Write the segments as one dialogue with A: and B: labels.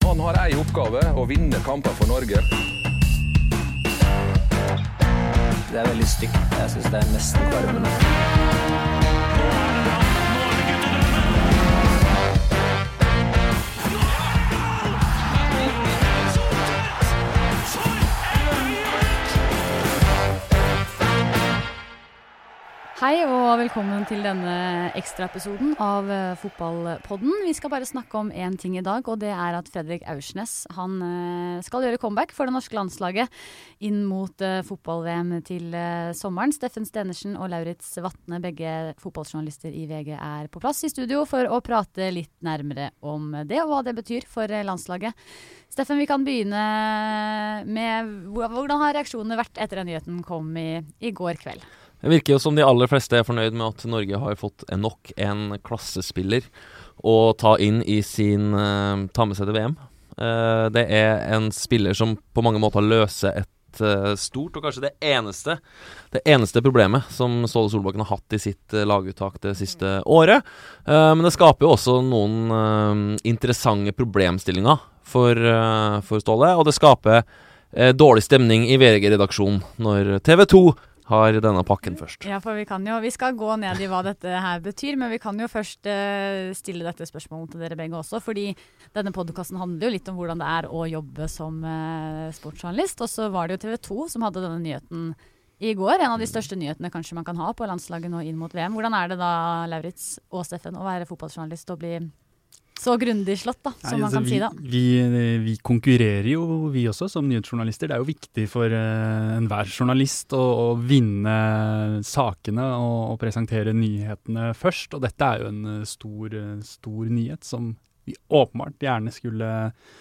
A: Han har en oppgave, å vinne kamper for Norge.
B: Det veldig stygt. Jeg synes det nesten kvalmende.
C: Hei og velkommen til denne ekstra episoden av Fotballpodden. Vi skal bare snakke om en ting i dag, og det er at Fredrik Aursnes han skal gjøre comeback for det norske landslaget inn mot fotball-VM til sommeren. Steffen Stenersen og Lauritz Vatne, begge fotballjournalister i VG, er på plass i studio for å prate litt nærmere om det og hva det betyr for landslaget. Steffen, vi kan begynne med hvordan har reaksjonene vært etter at nyheten kom i går kveld?
D: Det virker jo som de aller fleste er fornøyd med at Norge har fått nok en klassespiller å ta inn i ta med seg til VM. Det er en spiller som på mange måter løser et stort, og kanskje det eneste problemet som Ståle Solbakken har hatt i sitt laguttak det siste året. Men det skaper jo også noen interessante problemstillinger for Ståle, og det skaper dårlig stemning i VG-redaksjonen når TV 2 har denne pakken først.
C: Ja, for vi skal gå ned i hva dette her betyr, men vi kan jo først stille dette spørsmålet til dere begge også, fordi denne podcasten handler jo litt om hvordan det er å jobbe som sportsjournalist, og så var det jo TV 2 som hadde denne nyheten i går, en av de største nyhetene kanskje man kan ha på landslaget nå inn mot VM. Hvordan er det da, Lauritz og Steffen, å være fotballjournalist og bli så grundig slått da, som man kan si da?
E: Vi konkurrerer jo, vi også, som nyhetsjournalister. Det er jo viktig for enhver journalist å vinne sakene og presentere nyhetene først. Og dette er jo en stor nyhet som vi åpenbart gjerne skulle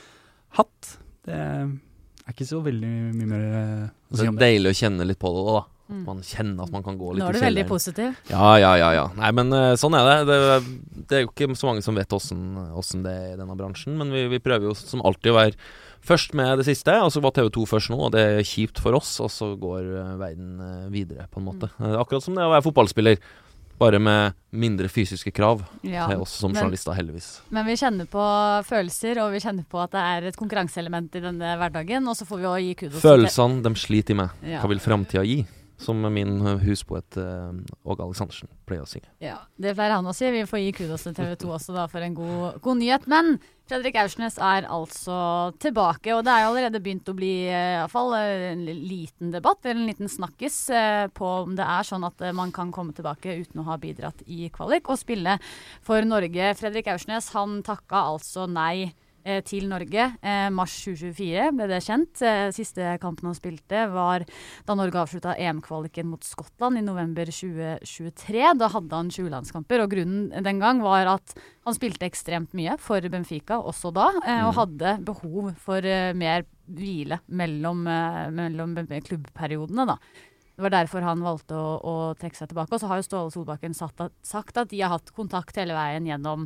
E: hatt. Det er ikke så veldig mye mer å si om det.
D: Det er deilig å kjenne litt på det da. Man kjenner at man kan gå litt i kjelleren.
C: Nå er du veldig positiv.
D: Ja. Nei, men sånn er det. Det er jo ikke så mange som vet hvordan det er i denne bransjen, men vi prøver jo som alltid å være først med det siste, og så var TV 2 først nå, og det er kjipt for oss, og så går verden videre på en måte. Akkurat som det å være fotballspiller, bare med mindre fysiske krav til oss som journalister, heldigvis. Men
C: vi kjenner på følelser, og vi kjenner på at det er et konkurranseelement i denne hverdagen, og så får vi også gi kudos.
D: Følelsene, de sliter i meg. Hva vil fremtiden gi? Som min huspoet Åge Aleksandersen pleier å synge. Ja,
C: det pleier han å si. Vi får gi kudos til TV 2 også da for en god nyhet. Men Fredrik Aursnes er altså tilbake, og det er jo allerede begynt å bli i hvert fall en liten debatt, eller en liten snakkes på om det er sånn at man kan komme tilbake uten å ha bidratt i kvalik og spille for Norge. Fredrik Aursnes, han takka altså nei til Norge. Mars 2024 ble det kjent. Siste kampen han spilte var da Norge avsluttet EM-kvaliken mot Skottland i november 2023. Da hadde han 20 landskamper, og grunnen den gang var at han spilte ekstremt mye for Benfica også da, og hadde behov for mer hvile mellom klubbperiodene da. Det var derfor han valgte å trekke seg tilbake, og så har jo Ståle Solbakken sagt at de har hatt kontakt hele veien gjennom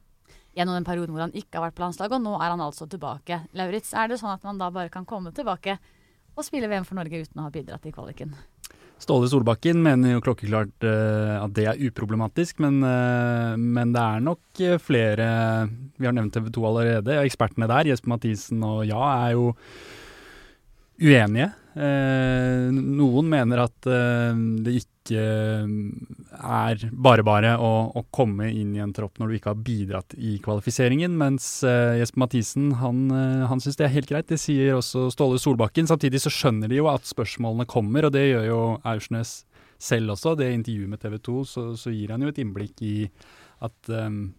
C: den perioden hvor han ikke har vært på landslaget, og nå er han altså tilbake. Lauritz, er det sånn at man da bare kan komme tilbake og spille VM for Norge uten å ha bidratt i kvaliken?
E: Ståle Solbakken mener jo klokkeklart at det er uproblematisk, men det er nok flere, vi har nevnt TV 2 allerede, ekspertene der, Jesper Mathisen og er jo uenige. Noen mener at det ikke er bare å komme inn i en tropp når du ikke har bidratt i kvalifiseringen, mens Jesper Mathisen, han synes det er helt greit. Det sier også Ståle Solbakken. Samtidig så skjønner de jo at spørsmålene kommer, og det gjør jo Aursnes selv også. Det intervjuet med TV 2, så gir han jo et innblikk i at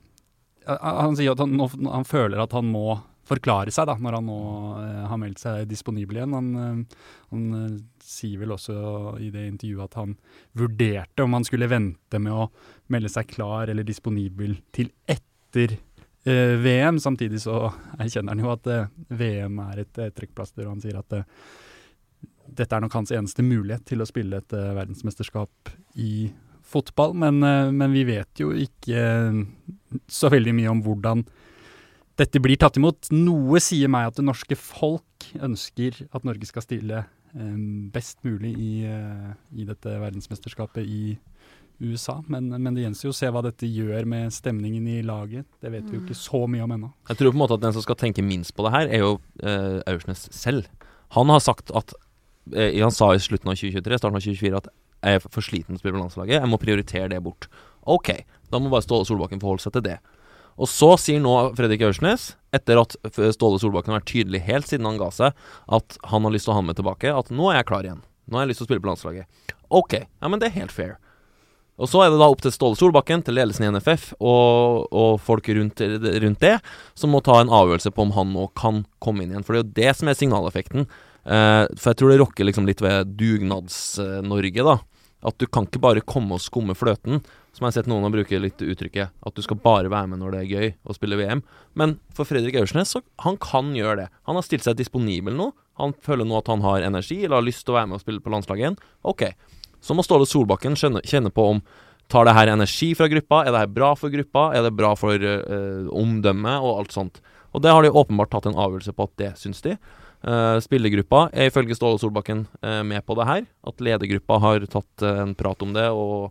E: han sier at han føler at han må forklare seg da, når han nå har meldt seg disponibel igjen. Han sier vel også i det intervjuet at han vurderte om han skulle vente med å melde seg klar eller disponibel til etter VM. Samtidig så erkjenner han jo at VM er et trekkplaster, og han sier at dette er nok hans eneste mulighet til å spille et verdensmesterskap i fotball, men vi vet jo ikke så veldig mye om hvordan dette blir tatt imot. Noe sier meg at det norske folk ønsker at Norge skal stille best mulig i dette verdensmesterskapet i USA, men det gjenstår jo å se hva dette gjør med stemningen i laget. Det vet vi jo ikke så mye om ennå.
D: Jeg tror på en måte at den som skal tenke minst på det her, er jo Aursnes selv. Han har sagt at han sa i slutten av 2023, starten av 2024, at jeg er for sliten til å spille på landslaget. Jeg må prioritere det bort. Ok, da må bare Ståle Solbakken forholde seg til det. Og så sier nå Fredrik Aursnes, etter at Ståle Solbakken har vært tydelig helt siden han ga seg, at han har lyst til å ha med tilbake, at nå er jeg klar igjen. Nå har jeg lyst til å spille på landslaget. Ok, ja, men det er helt fair. Og så er det da opp til Ståle Solbakken, til ledelsen i NFF og folk rundt det, som må ta en avgjørelse på om han nå kan komme inn igjen. For det er jo det som er signaleffekten. For jeg tror det rokker liksom litt ved Dugnads-Norge da. At du kan ikke bare komme og skumme fløten, som jeg har sett noen har brukt litt uttrykket, at du skal bare være med når det er gøy å spille VM. Men for Fredrik Aursnes, så han kan gjøre det. Han har stilt seg disponibel nå. Han føler nå at han har energi, eller har lyst til å være med og spille på landslaget igjen. Ok, så må Ståle Solbakken kjenne på om tar det her energi fra gruppa, er det her bra for gruppa, er det bra for omdømme og alt sånt. Og det har de åpenbart tatt en avgjørelse på at det syns de. Spillergruppa er ifølge Ståle Solbakken med på det her, at ledergruppa har tatt en prat om det og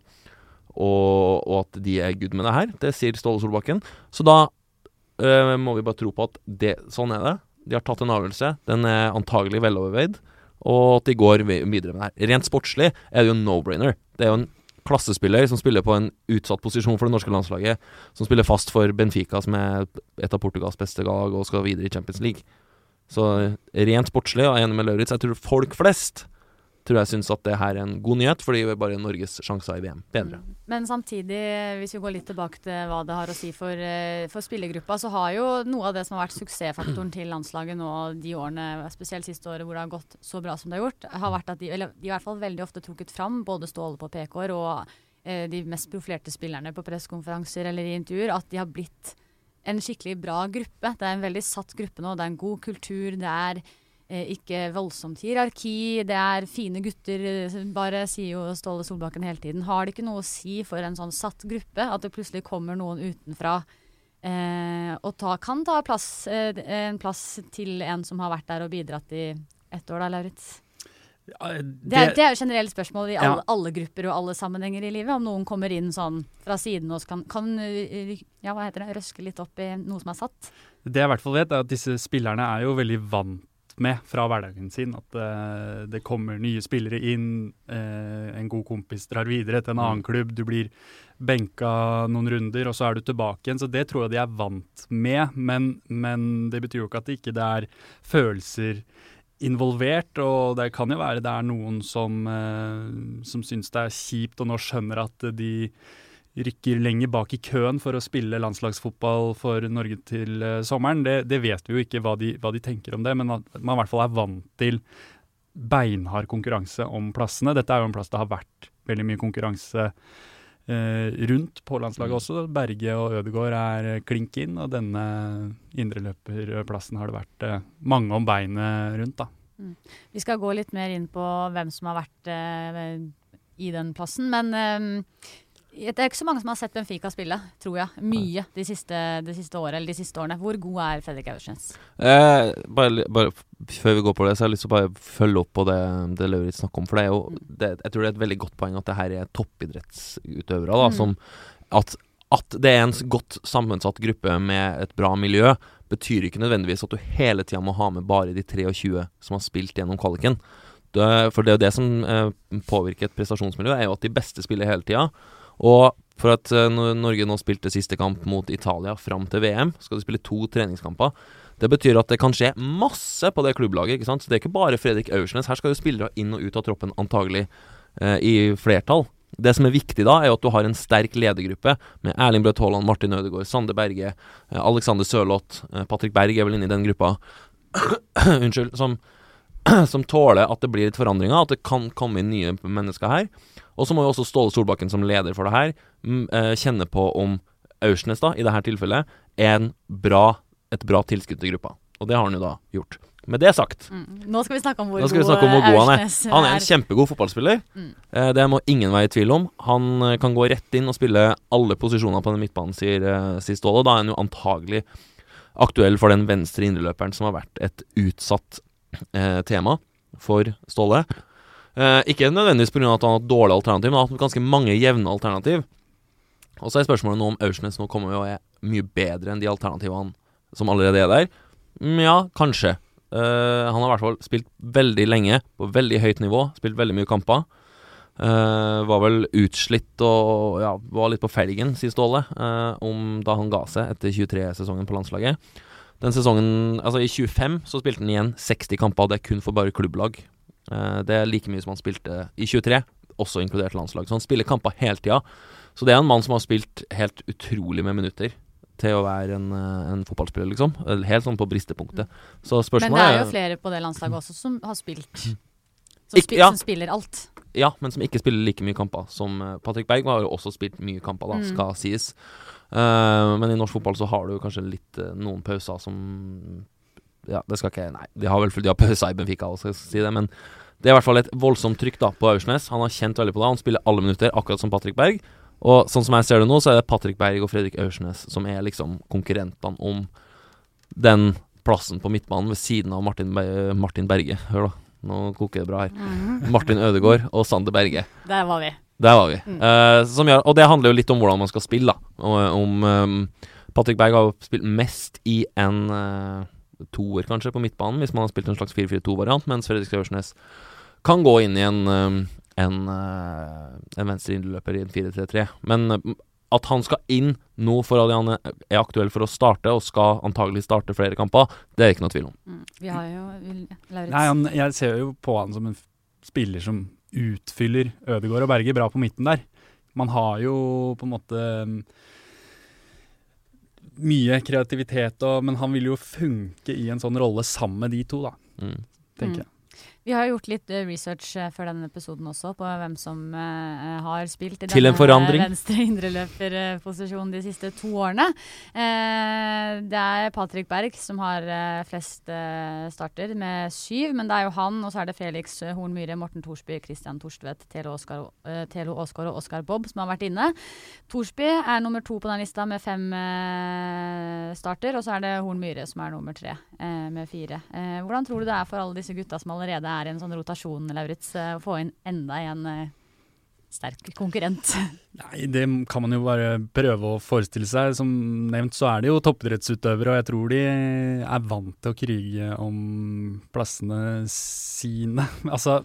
D: at de er good med det her. Det sier Ståle Solbakken. Så da må vi bare tro på at sånn er det. De har tatt en avgjørelse, den er antagelig veloverveid, og at de går videre med det her. Rent sportslig er det jo en no-brainer. Det er jo en klassespiller som spiller på en utsatt posisjon for det norske landslaget, som spiller fast for Benfica, som er et av Portugals beste lag og skal videre i Champions League. Så rent sportslig, og enig med Lauritz, jeg tror folk flest synes at det her er en god nyhet, fordi det er bare Norges sjanser i VM bedre.
C: Men samtidig, hvis vi går litt tilbake til hva det har å si for spillergruppa, så har jo noe av det som har vært suksessfaktoren til landslaget nå de årene, spesielt siste året hvor det har gått så bra som det har gjort, har vært at de i hvert fall veldig ofte trukket fram både Ståle på PK-er og de mest profilerte spillerne på presskonferanser eller i intervjuer, at de har blitt en skikkelig bra gruppe. Det er en veldig satt gruppe nå, det er en god kultur, det er ikke voldsomt hierarki, det er fine gutter, bare sier jo Ståle Solbakken hele tiden. Har det ikke noe å si for en sånn satt gruppe, at det plutselig kommer noen utenfra og kan ta en plass til en som har vært der og bidratt i ett år da, Lauritz?
E: Ja,
C: det er jo generelt spørsmål i alle grupper og alle sammenhenger i livet, om noen kommer inn sånn fra siden og kan røske litt opp i noe som er satt.
E: Det jeg i hvert fall vet er at disse spillerne er jo veldig vant med fra hverdagen sin, at det kommer nye spillere inn, en god kompis drar videre til en annen klubb, du blir benka noen runder, og så er du tilbake igjen, så det tror jeg de er vant med, men det betyr jo ikke at det ikke er følelser involvert, og det kan jo være det er noen som syns det er kjipt, og nå skjønner at de rykker lenger bak i køen for å spille landslagsfotball for Norge til sommeren. Det vet vi jo ikke hva de tenker om det, men at man i hvert fall er vant til beinhard konkurranse om plassene. Dette er jo en plass det har vært veldig mye konkurranse rundt på landslaget også. Berge og Ødegaard er klink inn, og denne indreløperplassen har det vært mange om beinet rundt da.
C: Vi skal gå litt mer inn på hvem som har vært i den plassen, men det er ikke så mange som har sett Benfica spille, tror jeg. Mye de siste årene, eller de siste årene. Hvor god er Fredrik Aursnes?
D: Bare før vi går på det, så har jeg lyst til å bare følge opp på det Lauritz snakker om. For det er jo, jeg tror det er et veldig godt poeng at det her er toppidrettsutøvere, da, som at det er en godt sammensatt gruppe med et bra miljø, betyr ikke nødvendigvis at du hele tiden må ha med bare de 23 som har spilt gjennom kvaliken. For det er jo det som påvirker et prestasjonsmiljø, er jo at de beste spiller hele tiden. Og for at Norge nå spilte siste kamp mot Italia fram til VM, skal de spille 2 treningskamper. Det betyr at det kan skje masse på det klubblaget, ikke sant? Så det er ikke bare Fredrik Aursnes. Her skal jo spillere inn og ut av troppen antagelig i flertall. Det som er viktig da, er at du har en sterk ledergruppe med Erling Braut Haaland, Martin Ødegaard, Sander Berge, Alexander Sørloth, Patrick Berg er vel inne i den gruppa. Unnskyld, som tåler at det blir litt forandringer, at det kan komme inn nye mennesker her. Og så må jo også Ståle Solbakken som leder for det her kjenne på om Aursnes da, i dette tilfellet, er et bra tilskudd til gruppa. Og det har han jo da gjort. Med det sagt,
C: Nå skal vi snakke om hvor
D: god han er. Han er en kjempegod fotballspiller. Det må ingen være i tvil om. Han kan gå rett inn og spille alle posisjoner på den midtbanen, sier Ståle. Da er han jo antagelig aktuell for den venstre indreløperen som har vært et utsatt tema for Ståle. Ikke nødvendigvis på grunn av at han har et dårlig alternativ, men han har hatt ganske mange jevne alternativ. Og så spørsmålet nå om Aursnes nå kommer jo og mye bedre enn de alternativene som allerede der. Ja, kanskje. Han har I hvert fall spilt veldig lenge, på veldig høyt nivå, spilt veldig mye kamper. Var vel utslitt og var litt på felgen, sier Ståle, om da han ga seg etter 23-sesongen på landslaget. Den sesongen, altså I 25 så spilte han igjen 60 kamper, og det kun for bare klubblag. Det like mye som han spilte I 23, også inkludert landslag. Så han spiller kamper hele tiden. Så det en mann som har spilt helt utrolig med minutter til å være en fotballspiller, liksom. Helt sånn på bristepunktet. Så spørsmålet
C: Men det jo flere på det landslaget også som har spilt. Som spiller alt.
D: Ja, men som ikke spiller like mye kamper som Patrick Berg har jo også spilt mye kamper da, skal sies. Men I norsk fotball så har du kanskje litt noen pauser som det skal ikke, nei, de har pauser I Benfica også, skal jeg si det, men det I hvert fall et voldsomt trykk da på Aursnes. Han har kjent veldig på det, han spiller alle minutter akkurat som Patrick Berg, og sånn som jeg ser det nå, så det Patrick Berg og Fredrik Aursnes som liksom konkurrentene om den plassen på midtbanen ved siden av Martin Berge. Hør da, nå koker det bra her. Martin Ødegaard og Sander Berge.
C: Der var vi.
D: Og det handler jo litt om hvordan man skal spille da. Patrick Berg har spilt mest I en toer kanskje på midtbanen, hvis man har spilt en slags 4-4-2-variant, mens Fredrik Aursnes kan gå inn I en venstre innløper I en 4-3-3. Men at han skal inn nå for at han aktuell for å starte, og skal antagelig starte flere kamper, det ikke noe tvil om.
C: Vi har jo Lauritz.
E: Nei, jeg ser jo på han som en spiller som utfyller Ødegaard og Berge bra på midten der. Man har jo på en måte mye kreativitet, men han vil jo funke I en sånn rolle sammen med de to da, tenker jeg.
C: Vi har gjort litt research før denne episoden også på hvem som har spilt I
D: til
C: denne venstre indreløperposisjonen de siste 2 årene. Det Patrick Berg som har flest starter med 7, men det jo han, og så det Felix Horn Myhre, Morten Thorsby, Christian Torstvedt, Telo Åsgaard og Oskar Bobb som har vært inne. Thorsby nummer 2 på den lista med 5 starter, og så det Horn Myhre som nummer 3 med 4. Hvordan tror du det for alle disse gutta som allerede I en sånn rotasjon, Lauritz, å få inn enda en sterk konkurrent?
E: Nei, det kan man jo bare prøve å forestille seg. Som nevnt så det jo toppidrettsutøvere, og jeg tror de vant til å krige om plassene sine. Altså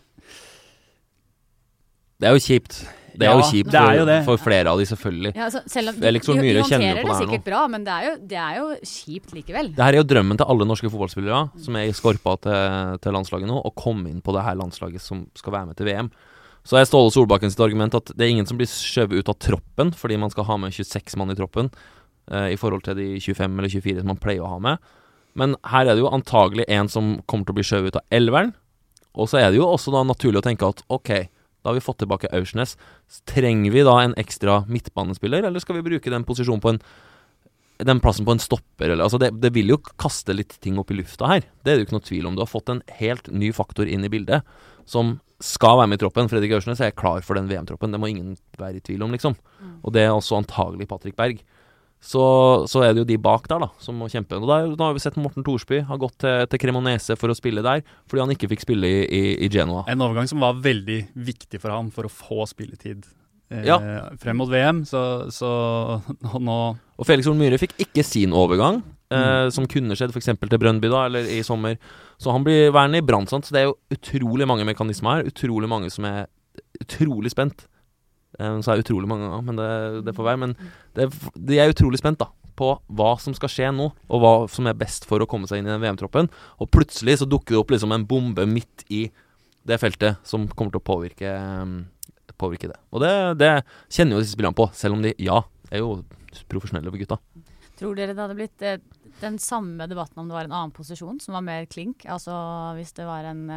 E: det jo kjipt. Det jo kjipt for flere av de selvfølgelig.
C: Ja, altså, selv om
D: Felix Horn Myhre kjenner jo på det her nå.
C: Sikkert bra, men det jo kjipt likevel.
D: Det her jo drømmen til alle norske fotballspillere som I skorpa til landslaget nå, å komme inn på det her landslaget som skal være med til VM. Så Ståle Solbakken sitt argument at det ingen som blir skjøvet ut av troppen, fordi man skal ha med 26 mann I troppen, I forhold til de 25 eller 24 som man pleier å ha med. Men her det jo antagelig en som kommer til å bli skjøvet ut av 11-eren, og så det jo også da naturlig å tenke at ok, da har vi fått tilbake Aursnes. Trenger vi da en ekstra midtbanespiller, eller skal vi bruke den posisjonen på den plassen på en stopper? Eller, altså det vil jo kaste litt ting opp I lufta her. Det jo ikke noe tvil om. Du har fått en helt ny faktor inn I bildet, som skal være med I troppen. Fredrik Aursnes klar for den VM-troppen. Det må ingen være I tvil om, liksom. Og det også antagelig Patrick Berg. Så det jo de bak der da, som må kjempe. Og da har vi sett Morten Thorsby har gått til Cremonese for å spille der, fordi han ikke fikk spille I Genoa.
E: En overgang som var veldig viktig for han for å få spilletid frem mot VM, så nå...
D: Og Felix Horn Myhre fikk ikke sin overgang, som kunne skjedd for eksempel til Brøndby da, eller I sommer. Så han blir værende I Brandsand, så det jo utrolig mange mekanismer her, utrolig mange som utrolig spent. Så utrolig mange ganger, men det får være. Men de utrolig spent da, på hva som skal skje nå, og hva som best for å komme seg inn I den VM-troppen. Og plutselig så dukker det opp liksom en bombe midt I det feltet som kommer til å påvirke det. Og det kjenner jo disse spillerne på, selv om de, jo profesjonelle for gutta.
C: Tror dere det hadde blitt den samme debatten om det var en annen posisjon som var mer klink? Altså hvis det var en...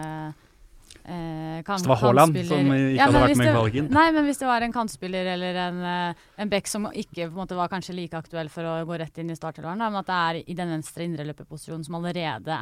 E: hvis det var Haaland som ikke hadde vært med I kvaliken.
C: Nei, men hvis det var en kantspiller eller en bekk som ikke på en måte var kanskje like aktuell for å gå rett inn I startelveren, men at det I den venstre indreløperposisjonen som allerede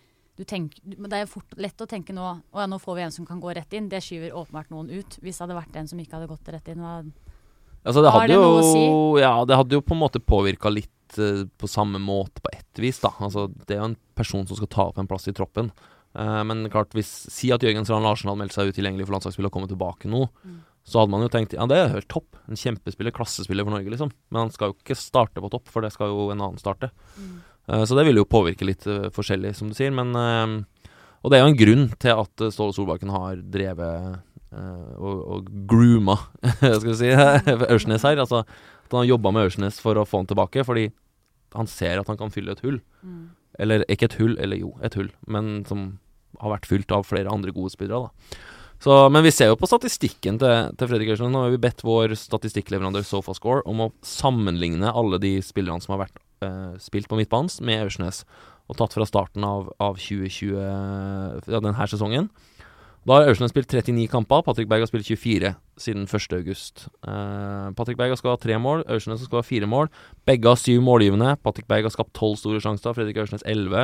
C: det jo lett å tenke nå, nå får vi en som kan gå rett inn, det skyver åpenbart noen ut, hvis det hadde vært en som ikke hadde gått rett inn.
D: Altså det hadde jo, det hadde jo på en måte påvirket litt på samme måte på ett vis da. Altså det jo en person som skal ta opp en plass I troppen, Men klart, si at Jørgen Strand Larsen hadde meldt seg utilgjengelig for landslagsspill og kommet tilbake nå, så hadde man jo tenkt, ja det helt topp, en kjempespiller, klassespiller for Norge liksom, men han skal jo ikke starte på topp, for det skal jo en annen starte. Så det vil jo påvirke litt forskjellig, som du sier, men og det er jo en grunn til at Ståle Solbakken har drevet og grooma, skal vi si, Aursnes her, altså at han har jobbet med Aursnes for å få han tilbake, fordi han ser at han kan fylle et hull. Eller ikke et hull, eller jo, et hull, men som har vært fylt av flere andre gode spillere da. Så, men vi ser jo på statistikken til Fredrik Aursnes. Nå har vi bedt vår statistikkleverandør SofaScore om å sammenligne alle de spillerne som har vært spilt på midtbanen med Aursnes, og tatt fra starten av 2020, denne sesongen. Da har Aursnes spilt 39 kamper, Patrick Berg har spilt 24 siden 1. august. Patrick Berg skal ha 3 mål, Aursnes skal ha 4 mål. Begge har 7 målgivende, Patrick Berg har skapt 12 store sjanser, Fredrik Aursnes 11.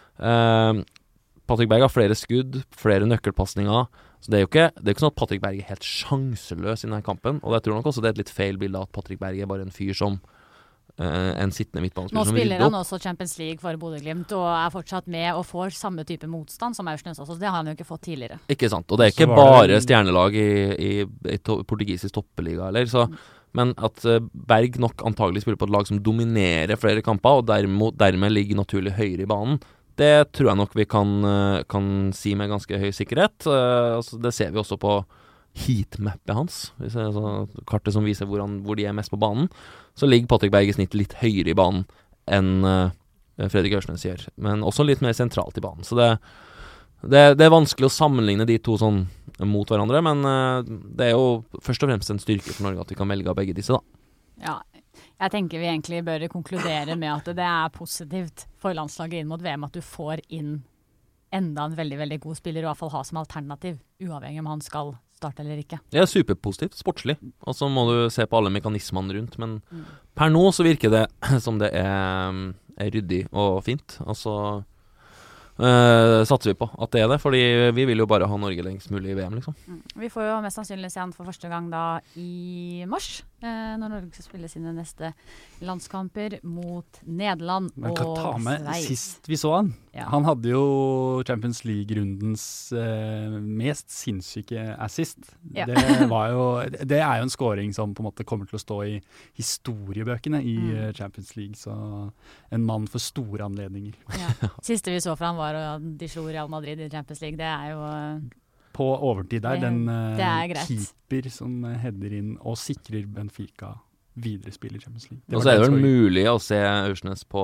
D: Patrick Berg har flere skudd, flere nøkkelpassninger, så det er jo ikke sånn at Patrick Berg er helt sjanseløs i denne kampen, og jeg tror nok også det er et litt feil bilde at Patrick Berg er bare en fyr som en sittende midtbanespiller.
C: Nå spiller han også Champions League for Bodø/Glimt og er fortsatt med og får samme type motstand som Aursnes også, så det har han jo ikke fått tidligere. Ikke sant, og det er ikke bare stjernelag i portugisisk toppeliga heller, så men at Berg nok antagelig spiller på et lag som dominerer flere kamper, og dermed ligger naturlig høyere i banen. Det tror jeg nok vi kan si med ganske høy sikkerhet. Altså det ser vi også på heatmappet hans, altså kartet som viser hvor de er mest på banen. Så ligger Patrick Berg i snitt litt høyere i banen enn Fredrik Aursnes gjør, men også litt mer sentralt i banen. Så det er vanskelig å sammenligne de to sånn mot hverandre, men det er jo først og fremst en styrke for Norge at vi kan velge av begge disse da. Ja, jeg tenker vi egentlig bør konkludere med at det er positivt for landslaget inn mot VM at du får inn enda en veldig, veldig god spiller, og i hvert fall ha som alternativ, uavhengig om han skal starte eller ikke. Det er superpositivt, sportslig, og så må du se på alle mekanismene rundt, men per nå så virker det som det er ryddig og fint, og så satser vi på at det er det, fordi vi vil jo bare ha Norge lengst mulig i VM liksom. Vi får jo mest sannsynlig se han for første gang da i mars, når Norge skal spille sine neste landskamper mot Nederland og Sveits. Man kan ta med sist vi så han. Ja. Han hadde jo Champions League-rundens mest sinnssyke assist. Ja. Det er jo en scoring som på en måte kommer til å stå i historiebøkene i Champions League, så en mann for store anledninger. Ja. Siste vi så fra han var at de slo Real Madrid i Champions League. Det er jo på overtid der, keeper som header inn og sikrer Benfica videre spill i Champions League. Og så er det vel mulig å se Aursnes på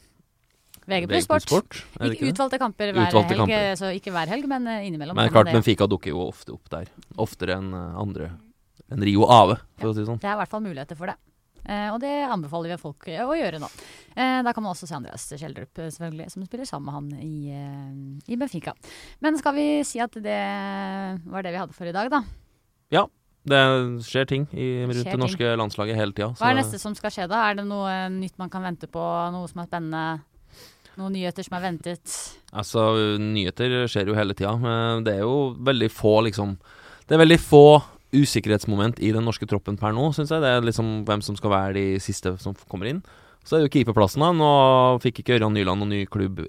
C: VG+ Sport. Ikke utvalgte kamper hver helg, så ikke hver helg, men innimellom. Men klart, Benfica dukker jo ofte opp der. Oftere enn andre, enn Rio Ave, for å si det sånn. Det er i hvert fall muligheter for det. Og det anbefaler vi folk å gjøre nå. Da kan man også se Andreas Kjeldrup selvfølgelig, som spiller sammen med han i Benfica. Men skal vi si at det var det vi hadde for i dag da? Ja, det skjer ting rundt det norske landslaget hele tiden. Hva er det neste som skal skje da? Er det noe nytt man kan vente på? Noe som er spennende? Noen nyheter som er ventet? Altså, nyheter skjer jo hele tiden, men det er jo veldig få liksom, det er veldig få usikkerhetsmoment i den norske troppen per nå, synes jeg. Det er liksom hvem som skal være de siste som kommer inn. Så er det jo keeperplassen da. Nå fikk ikke Ørjan Nyland noen ny klubb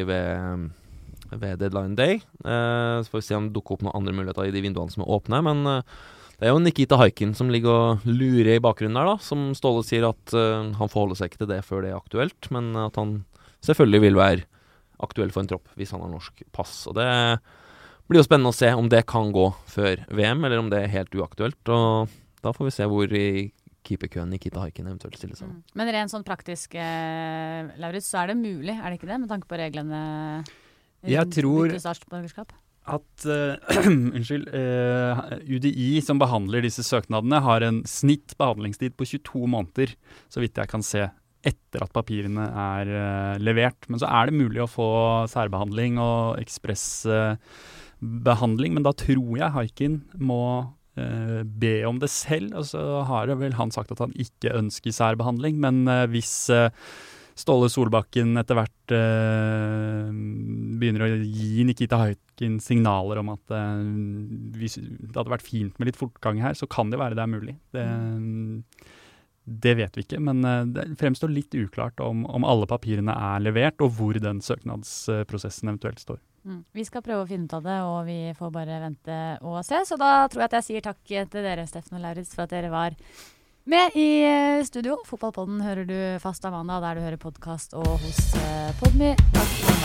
C: ved deadline day. Så får vi se om det dukker opp noen andre muligheter i de vinduene som er åpne, men det er jo Nikita Haikin som ligger og lurer i bakgrunnen der da, som Ståle sier at han forholder seg ikke til det før det er aktuelt, men at han selvfølgelig vil være aktuell for en tropp hvis han har norsk pass, og det blir jo spennende å se om det kan gå før VM, eller om det er helt uaktuelt, og da får vi se hvor i keeperkøen Nikita Haikin eventuelt stiller seg. Men rent sånn praktisk, Lauritz, så er det mulig, er det ikke det, med tanke på reglene? Jeg tror at UDI som behandler disse søknadene har en snitt behandlingstid på 22 måneder, så vidt jeg kan se, etter at papirene er levert. Men så er det mulig å få særbehandling og ekspressbehandling, men da tror jeg Haikin må be om det selv, og så har vel han sagt at han ikke ønsker særbehandling, men hvis Ståle Solbakken etter hvert begynner å gi Nikita Haikin signaler om at det hadde vært fint med litt fortgang her, så kan det være det er mulig. Det vet vi ikke, men det fremstår litt uklart om alle papirene er levert, og hvor den søknadsprosessen eventuelt står. Vi skal prøve å finne ut av det, og vi får bare vente og se. Så da tror jeg at jeg sier takk til dere, Steffen og Lauritz, for at dere var med i studio. Fotballpodden hører du fast av mandag, der du hører podcast og hos Podme. Takk for meg.